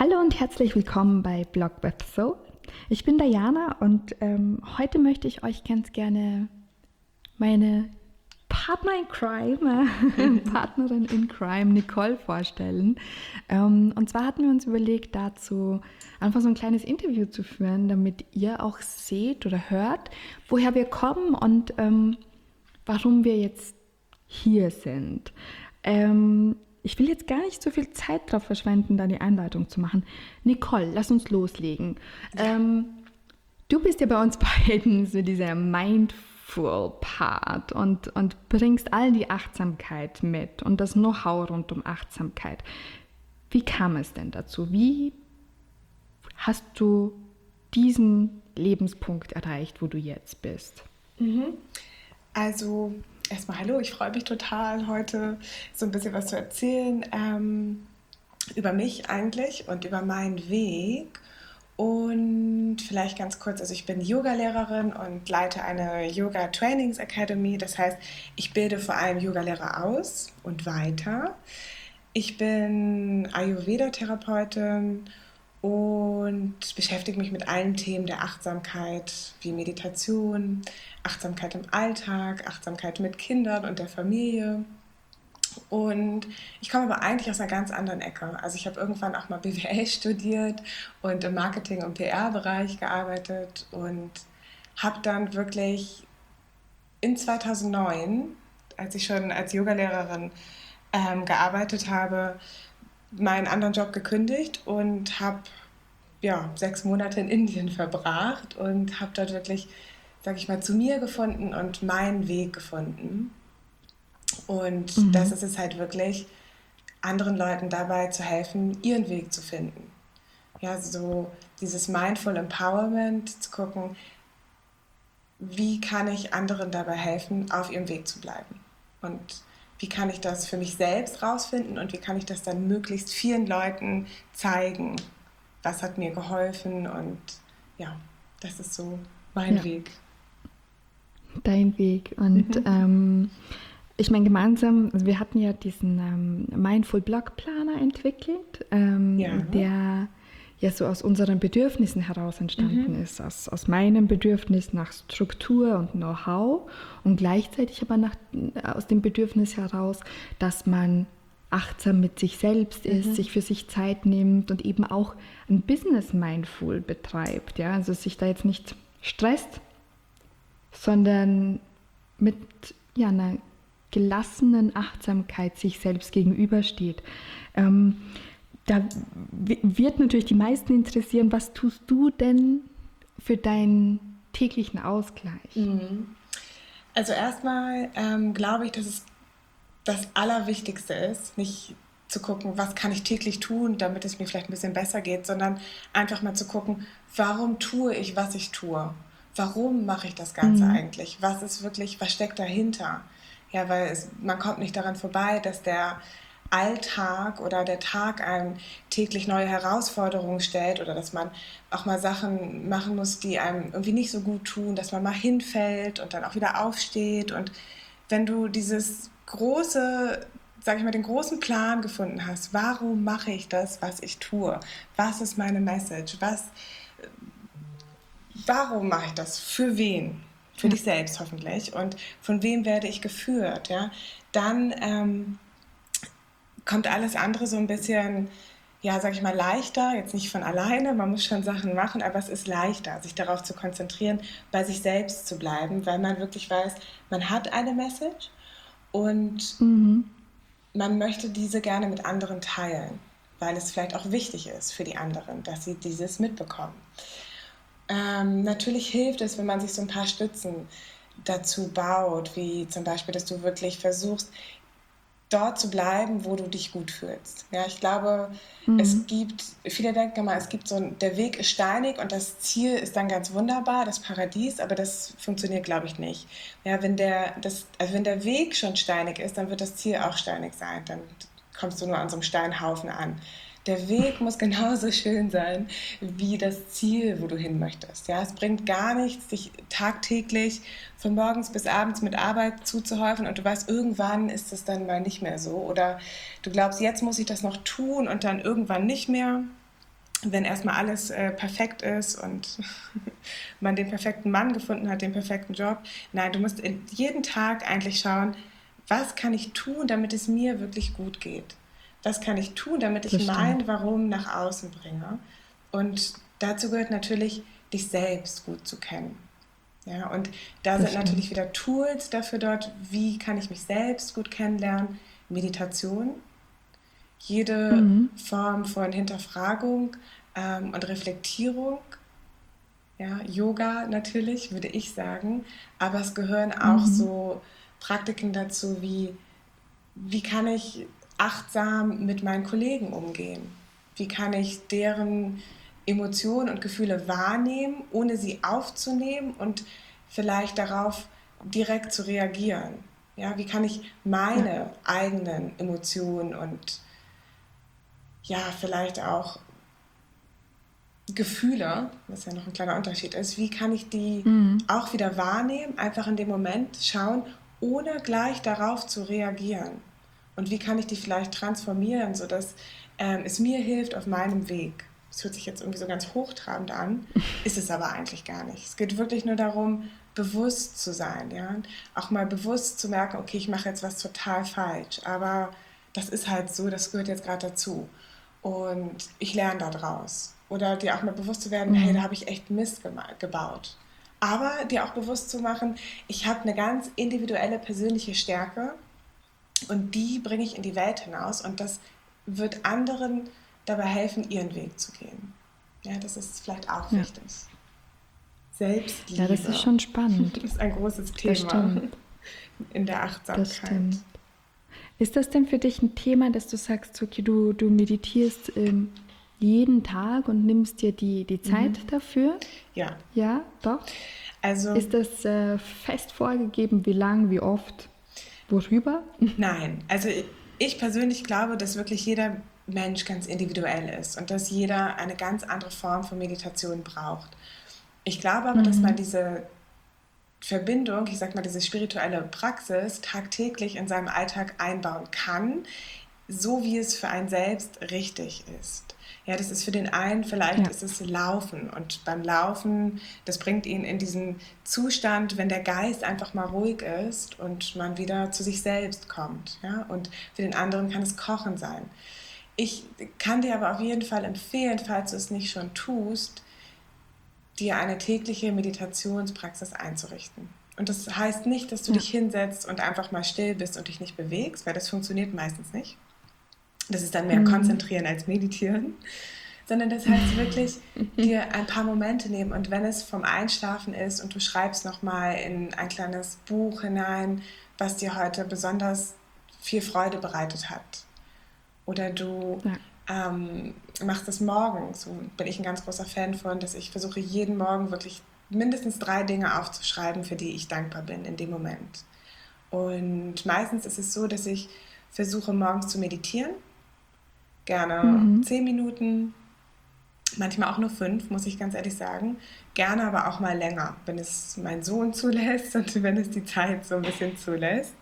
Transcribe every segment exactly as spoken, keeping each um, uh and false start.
Hallo und herzlich willkommen bei Blog with Soul. Ich bin Diana und ähm, heute möchte ich euch ganz gerne meine Partner in Crime, äh, Partnerin in Crime, Nicole, vorstellen. Ähm, und zwar hatten wir uns überlegt, dazu einfach so ein kleines Interview zu führen, damit ihr auch seht oder hört, woher wir kommen und ähm, warum wir jetzt hier sind. Ähm, Ich will jetzt gar nicht so viel Zeit darauf verschwenden, da die Einleitung zu machen. Nicole, lass uns loslegen. Ja. Ähm, du bist ja bei uns beiden so dieser Mindful-Part und, und bringst all die Achtsamkeit mit und das Know-how rund um Achtsamkeit. Wie kam es denn dazu? Wie hast du diesen Lebenspunkt erreicht, wo du jetzt bist? Mhm. Also erstmal hallo, ich freue mich total, heute so ein bisschen was zu erzählen ähm, über mich eigentlich und über meinen Weg. Und vielleicht ganz kurz, also ich bin Yoga-Lehrerin und leite eine Yoga-Trainings-Academy. Das heißt, ich bilde vor allem Yogalehrer aus und weiter. Ich bin Ayurveda-Therapeutin und beschäftige mich mit allen Themen der Achtsamkeit, wie Meditation, Achtsamkeit im Alltag, Achtsamkeit mit Kindern und der Familie. Und ich komme aber eigentlich aus einer ganz anderen Ecke. Also ich habe irgendwann auch mal B W L studiert und im Marketing- und P R-Bereich gearbeitet und habe dann wirklich in zweitausendneun, als ich schon als Yogalehrerin ähm, gearbeitet habe, meinen anderen Job gekündigt und habe ja, sechs Monate in Indien verbracht und habe dort wirklich, sage ich mal, zu mir gefunden und meinen Weg gefunden. Und mhm. das ist es halt wirklich, anderen Leuten dabei zu helfen, ihren Weg zu finden. Ja, so dieses Mindful Empowerment, zu gucken, wie kann ich anderen dabei helfen, auf ihrem Weg zu bleiben. Und wie kann ich das für mich selbst rausfinden und wie kann ich das dann möglichst vielen Leuten zeigen, was hat mir geholfen und ja, das ist so mein ja. Weg. Dein Weg und mhm. ähm, ich meine gemeinsam, also wir hatten ja diesen ähm, Mindful Blog Planner entwickelt, ähm, ja. der ja so aus unseren Bedürfnissen heraus entstanden mhm. ist, aus, aus meinem Bedürfnis nach Struktur und Know-how und gleichzeitig aber nach, aus dem Bedürfnis heraus, dass man achtsam mit sich selbst ist, mhm. sich für sich Zeit nimmt und eben auch ein Business mindful betreibt, ja, also sich da jetzt nicht stresst, sondern mit ja, einer gelassenen Achtsamkeit sich selbst gegenübersteht. Ähm, da w- wird natürlich die meisten interessieren, was tust du denn für deinen täglichen Ausgleich? Mhm. Also erstmal ähm, glaube ich, dass es das Allerwichtigste ist, nicht zu gucken, was kann ich täglich tun, damit es mir vielleicht ein bisschen besser geht, sondern einfach mal zu gucken, warum tue ich, was ich tue? Warum mache ich das Ganze mhm. eigentlich? Was ist wirklich, was steckt dahinter? Ja, weil es, man kommt nicht daran vorbei, dass der Alltag oder der Tag einem täglich neue Herausforderungen stellt oder dass man auch mal Sachen machen muss, die einem irgendwie nicht so gut tun, dass man mal hinfällt und dann auch wieder aufsteht. Und wenn du dieses große, sag ich mal, den großen Plan gefunden hast, warum mache ich das, was ich tue? Was ist meine Message? Was, warum mache ich das? Für wen? Für ja. dich selbst hoffentlich. Und von wem werde ich geführt? Ja? Dann ähm, kommt alles andere so ein bisschen, ja, sag ich mal, leichter, jetzt nicht von alleine, man muss schon Sachen machen, aber es ist leichter, sich darauf zu konzentrieren, bei sich selbst zu bleiben, weil man wirklich weiß, man hat eine Message und mhm. man möchte diese gerne mit anderen teilen, weil es vielleicht auch wichtig ist für die anderen, dass sie dieses mitbekommen. Ähm, natürlich hilft es, wenn man sich so ein paar Stützen dazu baut, wie zum Beispiel, dass du wirklich versuchst, dort zu bleiben, wo du dich gut fühlst. Ja, ich glaube, mhm. es gibt, viele denken immer, es gibt so ein, der Weg ist steinig und das Ziel ist dann ganz wunderbar, das Paradies, aber das funktioniert, glaube ich, nicht. Ja, wenn der, das, also wenn der Weg schon steinig ist, dann wird das Ziel auch steinig sein, dann kommst du nur an so einem Steinhaufen an. Der Weg muss genauso schön sein wie das Ziel, wo du hin möchtest. Ja, es bringt gar nichts, dich tagtäglich von morgens bis abends mit Arbeit zuzuhäufen und du weißt, irgendwann ist es dann mal nicht mehr so. Oder du glaubst, jetzt muss ich das noch tun und dann irgendwann nicht mehr. wenn erstmal alles äh, perfekt ist und man den perfekten Mann gefunden hat, den perfekten Job. Nein, du musst in jeden Tag eigentlich schauen, was kann ich tun, damit es mir wirklich gut geht? Was kann ich tun, damit ich mein Warum nach außen bringe? Und dazu gehört natürlich, dich selbst gut zu kennen. Ja, und da das sind stimmt. natürlich wieder Tools dafür dort, wie kann ich mich selbst gut kennenlernen. Meditation, jede mhm. Form von Hinterfragung ähm, und Reflektierung. Ja, Yoga natürlich, würde ich sagen. Aber es gehören auch mhm. so Praktiken dazu, wie, wie kann ich achtsam mit meinen Kollegen umgehen? Wie kann ich deren Emotionen und Gefühle wahrnehmen, ohne sie aufzunehmen und vielleicht darauf direkt zu reagieren? Ja, wie kann ich meine ja. eigenen Emotionen und ja, vielleicht auch Gefühle, was ja noch ein kleiner Unterschied ist, wie kann ich die mhm. auch wieder wahrnehmen, einfach in dem Moment schauen, ohne gleich darauf zu reagieren? Und wie kann ich die vielleicht transformieren, sodass ähm, es mir hilft auf meinem Weg? Das hört sich jetzt irgendwie so ganz hochtrabend an, ist es aber eigentlich gar nicht. Es geht wirklich nur darum, bewusst zu sein, ja? Auch mal bewusst zu merken, okay, ich mache jetzt was total falsch, aber das ist halt so, das gehört jetzt gerade dazu. Und ich lerne da draus. Oder dir auch mal bewusst zu werden, mhm. hey, da habe ich echt Mist gebaut. Aber dir auch bewusst zu machen, ich habe eine ganz individuelle persönliche Stärke und die bringe ich in die Welt hinaus und das wird anderen dabei helfen, ihren Weg zu gehen. Ja, das ist vielleicht auch ja. wichtig. Selbstliebe. Ja, das ist schon spannend. Das ist ein großes Thema in der Achtsamkeit. Das stimmt. Ist das denn für dich ein Thema, dass du sagst, okay, du, du meditierst ähm, jeden Tag und nimmst dir die, die Zeit mhm. dafür? Ja. Ja, doch? Also, ist das äh, fest vorgegeben, wie lang, wie oft, worüber? Nein, also ich persönlich glaube, dass wirklich jeder Mensch ganz individuell ist und dass jeder eine ganz andere Form von Meditation braucht. Ich glaube aber, mhm. dass man diese Verbindung, ich sag mal, diese spirituelle Praxis tagtäglich in seinem Alltag einbauen kann, so wie es für einen selbst richtig ist. Ja, das ist für den einen, vielleicht ja. ist es Laufen und beim Laufen, das bringt ihn in diesen Zustand, wenn der Geist einfach mal ruhig ist und man wieder zu sich selbst kommt. Ja? Und für den anderen kann es Kochen sein. Ich kann dir aber auf jeden Fall empfehlen, falls du es nicht schon tust, dir eine tägliche Meditationspraxis einzurichten. Und das heißt nicht, dass du ja. dich hinsetzt und einfach mal still bist und dich nicht bewegst, weil das funktioniert meistens nicht. Das ist dann mehr mhm. konzentrieren als meditieren, sondern das heißt wirklich, dir ein paar Momente nehmen und wenn es vom Einschlafen ist und du schreibst nochmal in ein kleines Buch hinein, was dir heute besonders viel Freude bereitet hat oder du ja. ähm, machst es morgens, so bin ich ein ganz großer Fan von, dass ich versuche jeden Morgen wirklich mindestens drei Dinge aufzuschreiben, für die ich dankbar bin in dem Moment. Und meistens ist es so, dass ich versuche morgens zu meditieren, gerne mhm. zehn Minuten, manchmal auch nur fünf, muss ich ganz ehrlich sagen. Gerne aber auch mal länger, wenn es mein Sohn zulässt und wenn es die Zeit so ein bisschen zulässt.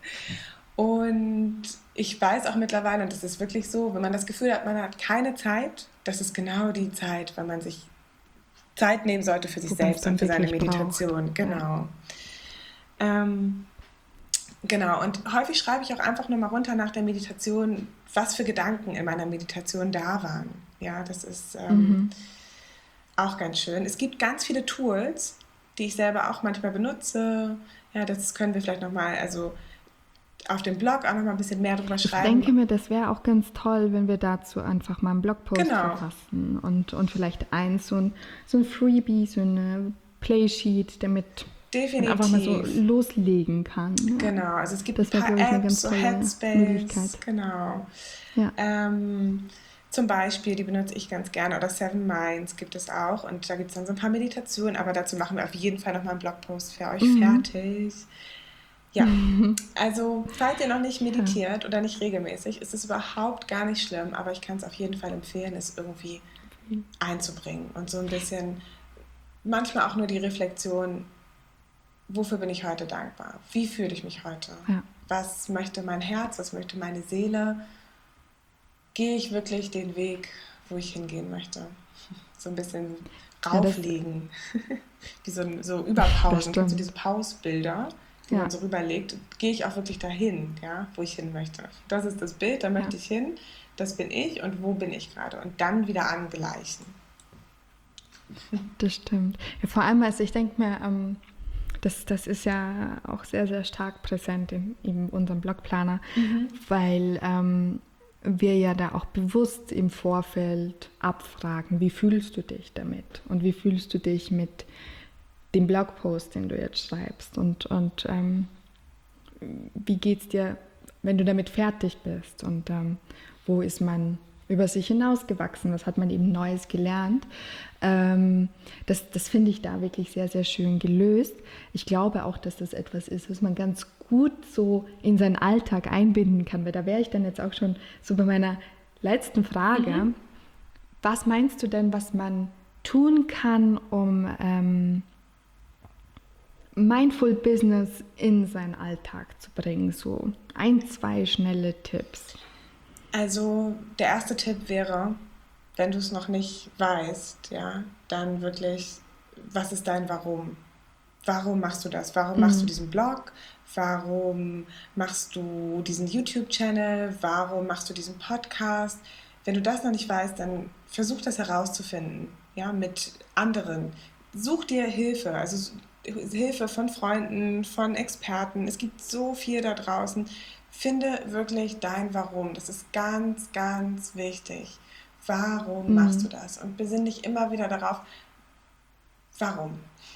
Und ich weiß auch mittlerweile, und das ist wirklich so, wenn man das Gefühl hat, man hat keine Zeit, das ist genau die Zeit, wenn man sich Zeit nehmen sollte für sich Wo selbst und für seine Meditation. Braucht. Genau. Ja. Ähm, Genau, und häufig schreibe ich auch einfach nur mal runter nach der Meditation, was für Gedanken in meiner Meditation da waren. Ja, das ist ähm, mhm. auch ganz schön. Es gibt ganz viele Tools, die ich selber auch manchmal benutze. Ja, das können wir vielleicht nochmal, also auf dem Blog auch nochmal ein bisschen mehr drüber schreiben. Ich denke mir, das wäre auch ganz toll, wenn wir dazu einfach mal einen Blogpost genau. verfassen und, und vielleicht eins, so ein, so ein Freebie, so eine Playsheet, damit Definitiv. man einfach mal so loslegen kann. Ja. Genau, also es gibt das ein paar wär, Apps, so Headspace, genau. Ja. Ähm, zum Beispiel, die benutze ich ganz gerne, oder Seven Minds gibt es auch und da gibt es dann so ein paar Meditationen, aber dazu machen wir auf jeden Fall nochmal einen Blogpost für euch mhm. fertig. Ja, mhm. also falls ihr noch nicht meditiert ja. oder nicht regelmäßig, ist es überhaupt gar nicht schlimm, aber ich kann es auf jeden Fall empfehlen, es irgendwie mhm. einzubringen und so ein bisschen, manchmal auch nur die Reflexion, wofür bin ich heute dankbar? Wie fühle ich mich heute? Ja. Was möchte mein Herz? Was möchte meine Seele? Gehe ich wirklich den Weg, wo ich hingehen möchte. So ein bisschen Ja, das, rauflegen. Wie so, so das Überpausen. Kennst du diese stimmt. Pausbilder, die man Ja, so rüberlegt? Gehe ich auch wirklich dahin, ja, wo ich hin möchte. Das ist das Bild, da ja, möchte ich hin. Das bin ich und wo bin ich gerade? Und dann wieder angleichen. das stimmt. Ja, vor allem, also ich denke mir, ähm, das, das ist ja auch sehr, sehr stark präsent in, in unserem Blogplaner, Mhm. weil ähm, wir ja da auch bewusst im Vorfeld abfragen, wie fühlst du dich damit und wie fühlst du dich mit dem Blogpost, den du jetzt schreibst und, und ähm, wie geht es dir, wenn du damit fertig bist und ähm, wo ist man über sich hinausgewachsen, was hat man eben Neues gelernt. Ähm, das das finde ich da wirklich sehr, sehr schön gelöst. Ich glaube auch, dass das etwas ist, was man ganz gut so in seinen Alltag einbinden kann, weil da wäre ich dann jetzt auch schon so bei meiner letzten Mhm. Frage. Was meinst du denn, was man tun kann, um ähm, Mindful Business in seinen Alltag zu bringen? So ein, zwei schnelle Tipps. Also der erste Tipp wäre, wenn du es noch nicht weißt, ja, dann wirklich, was ist dein Warum? Warum machst du das? Warum machst du Mm, diesen Blog? Warum machst du diesen YouTube-Channel? Warum machst du diesen Podcast? Wenn du das noch nicht weißt, dann versuch das herauszufinden, ja, mit anderen. Such dir Hilfe, also Hilfe von Freunden, von Experten. Es gibt so viel da draußen. Finde wirklich dein Warum. Das ist ganz, ganz wichtig. Warum machst du mm, das? Und besinn dich immer wieder darauf, warum.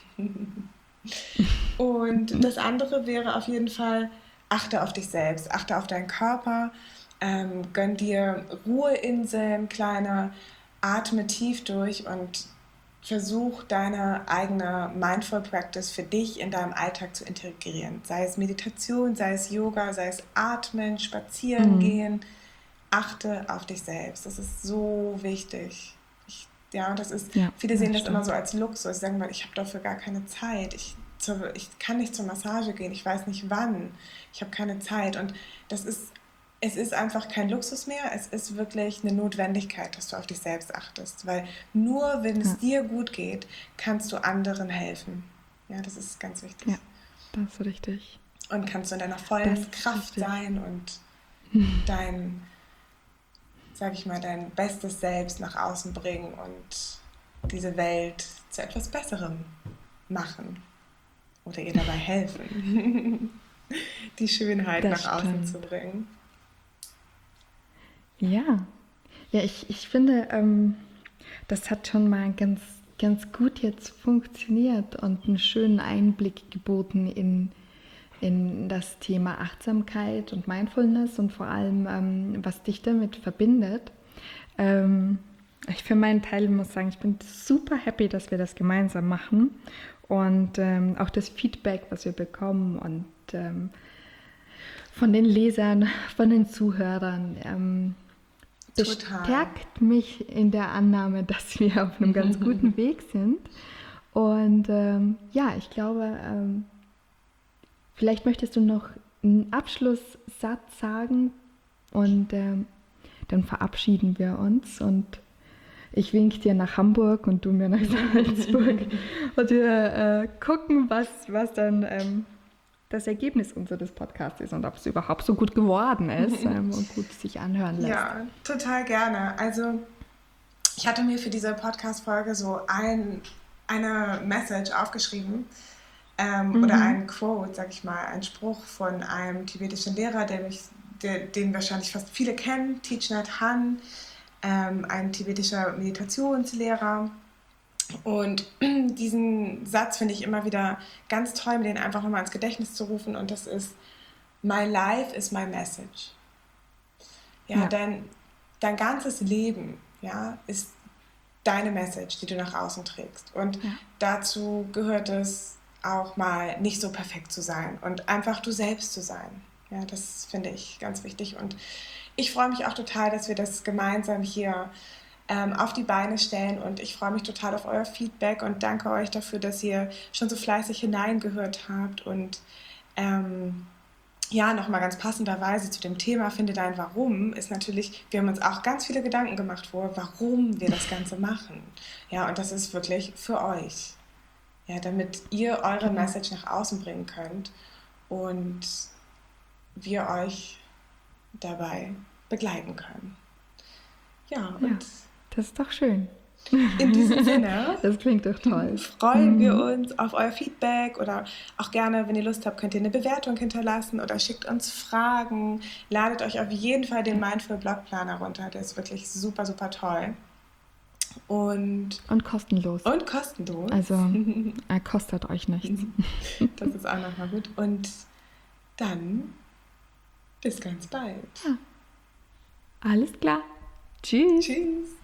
Und das andere wäre auf jeden Fall, achte auf dich selbst, achte auf deinen Körper, ähm, gönn dir Ruheinseln, kleine, atme tief durch und versuch deine eigene Mindful Practice für dich in deinem Alltag zu integrieren. Sei es Meditation, sei es Yoga, sei es Atmen, Spazieren mm. gehen. Achte auf dich selbst. Das ist so wichtig. Ich, ja, und das ist, Ja, viele sehen das das immer so stimmt. als Luxus. Sie sagen mal, ich habe dafür gar keine Zeit. Ich, zur, ich kann nicht zur Massage gehen. Ich weiß nicht wann. Ich habe keine Zeit. Und das ist, es ist einfach kein Luxus mehr. Es ist wirklich eine Notwendigkeit, dass du auf dich selbst achtest. Weil nur wenn es Ja, dir gut geht, kannst du anderen helfen. Ja, das ist ganz ja, wichtig. das ist richtig. Und kannst du in deiner Das vollen ist Kraft richtig. sein und dein, sag ich mal, dein bestes Selbst nach außen bringen und diese Welt zu etwas Besserem machen oder ihr dabei helfen, die Schönheit Das nach außen zu stimmt. bringen. Ja, ja, ich, ich finde, ähm, das hat schon mal ganz, ganz gut jetzt funktioniert und einen schönen Einblick geboten in, in das Thema Achtsamkeit und Mindfulness und vor allem, ähm, was dich damit verbindet. Ähm, ich für meinen Teil muss sagen, ich bin super happy, dass wir das gemeinsam machen und ähm, auch das Feedback, was wir bekommen und ähm, von den Lesern, von den Zuhörern. Ähm, Total. bestärkt mich in der Annahme, dass wir auf einem ganz guten Weg sind. Und ähm, ja, ich glaube, ähm, vielleicht möchtest du noch einen Abschlusssatz sagen und ähm, dann verabschieden wir uns und ich wink dir nach Hamburg und du mir nach Salzburg und wir äh, gucken, was, was dann ähm, das Ergebnis unseres Podcasts ist und ob es überhaupt so gut geworden ist ähm, und gut sich anhören lässt. Ja, total gerne. Also ich hatte mir für diese Podcast-Folge so ein, eine Message aufgeschrieben, ähm, oder Mhm. ein Quote, sag ich mal, ein Spruch von einem tibetischen Lehrer, der mich, der, den wahrscheinlich fast viele kennen, Thich Nhat Hanh, ähm, ein tibetischer Meditationslehrer. Und diesen Satz finde ich immer wieder ganz toll, mir den einfach nochmal ins Gedächtnis zu rufen. Und das ist: My life is my message. Ja, Ja, dein, dein ganzes Leben, ja, ist deine Message, die du nach außen trägst. Und ja, dazu gehört es auch mal nicht so perfekt zu sein und einfach du selbst zu sein. Ja, das finde ich ganz wichtig. Und ich freue mich auch total, dass wir das gemeinsam hier ähm, auf die Beine stellen. Und ich freue mich total auf euer Feedback und danke euch dafür, dass ihr schon so fleißig hineingehört habt und ähm, ja, nochmal ganz passenderweise zu dem Thema, finde dein Warum, ist natürlich, wir haben uns auch ganz viele Gedanken gemacht vor, warum wir das Ganze machen. Ja, und das ist wirklich für euch. Ja, damit ihr eure Genau. Message nach außen bringen könnt und wir euch dabei begleiten können. Ja, Ja, und das ist doch schön. in diesem Sinne Das klingt doch toll. freuen wir Mhm. uns auf euer Feedback oder auch gerne, wenn ihr Lust habt, könnt ihr eine Bewertung hinterlassen oder schickt uns Fragen. Ladet euch auf jeden Fall den Mindful Blog Planner runter. Der ist wirklich super, super toll. Und, Und kostenlos. und kostenlos. Also, er kostet euch nichts. Das ist auch nochmal gut. Und dann bis ganz bald. Ja. Alles klar. Tschüss. Tschüss.